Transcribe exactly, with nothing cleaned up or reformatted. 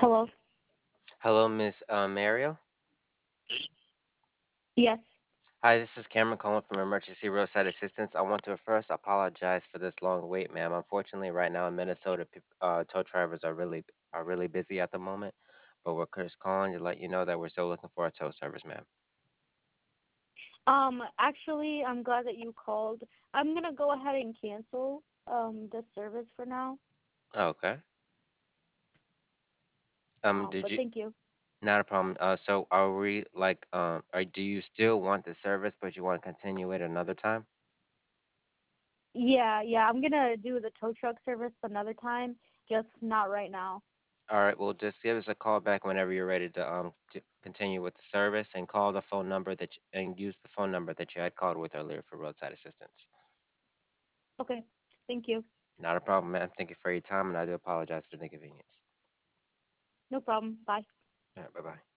Hello. Hello, Miss uh, Mario. Yes. Hi, this is Cameron calling from Emergency Roadside Assistance. I want to first apologize for this long wait, ma'am. Unfortunately, right now in Minnesota, peop- uh, tow drivers are really are really busy at the moment, but we're just calling to let you know that we're still looking for a tow service, ma'am. Um. Actually, I'm glad that you called. I'm gonna go ahead and cancel um the service for now. Okay. Um, Um. did But you? thank you. Not a problem. Uh, so are we like um, or do you still want the service, but you want to continue it another time? Yeah. Yeah. I'm gonna do the tow truck service another time. Just not right now. All right, well, just give us a call back whenever you're ready to um to continue with the service, and call the phone number that you, and use the phone number that you had called with earlier for roadside assistance. Okay. Thank you. Not a problem, ma'am. Thank you for your time, and I do apologize for the inconvenience. No problem. Bye. All right, bye bye.